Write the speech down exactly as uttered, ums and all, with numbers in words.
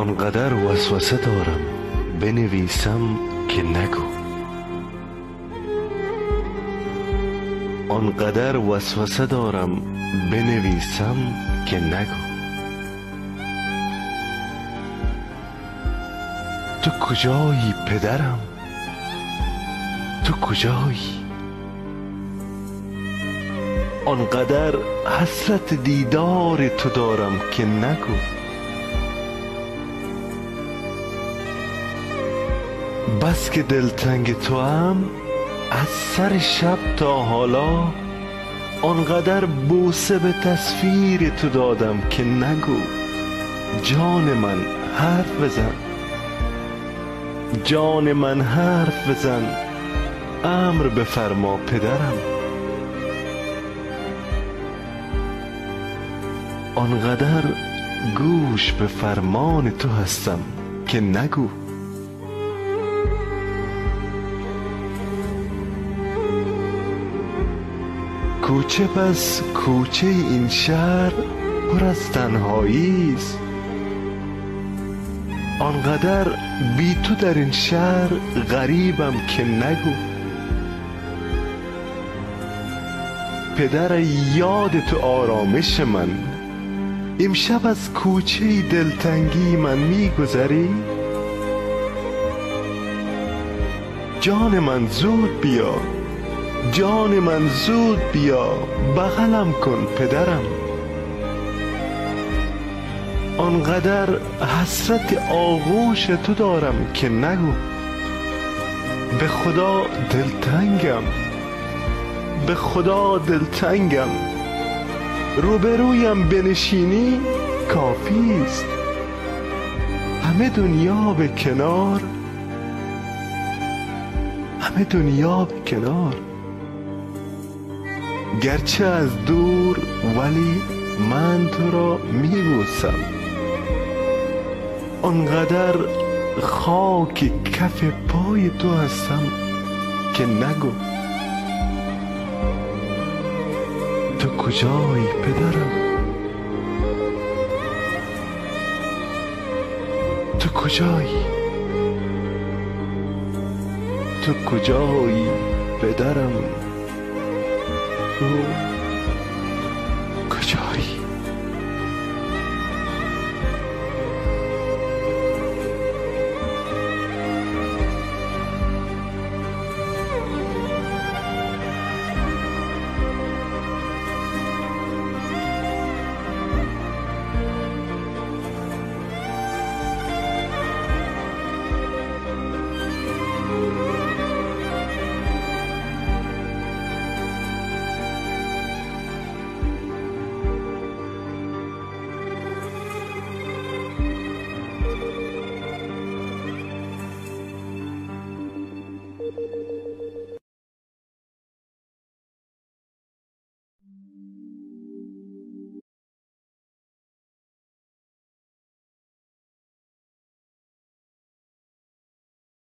آنقدر وسوسه دارم بنویسم که نگو، آنقدر وسوسه دارم بنویسم که نگو. تو کجایی پدرم؟ تو کجایی؟ آنقدر حسرت دیدار تو دارم که نگو. بس که دلتنگ تو هم از سر شب تا حالا، آنقدر بوسه به تصویر تو دادم که نگو. جان من حرف بزن، جان من حرف بزن، امر بفرما پدرم. آنقدر گوش به فرمان تو هستم که نگو. کوچه پس کوچه این شهر پر از تنهایی است، آنقدر بی تو در این شهر غریبم که نگو. پدر یاد تو آرامش من، امشب از کوچه دلتنگی من میگذری؟ جان من زود بیا، جان من زود بیا، بغلم کن پدرم. آنقدر حسرت آغوش تو دارم که نگو. به خدا دلتنگم، به خدا دلتنگم، روبرویم بنشینی کافی است. همه دنیا به کنار، همه دنیا به کنار. گرچه از دور ولی من تو را میبوسم. آنقدر خاک کف پای تو هستم که نگو. تو کجایی پدرم؟ تو کجایی؟ تو کجایی پدرم؟ تو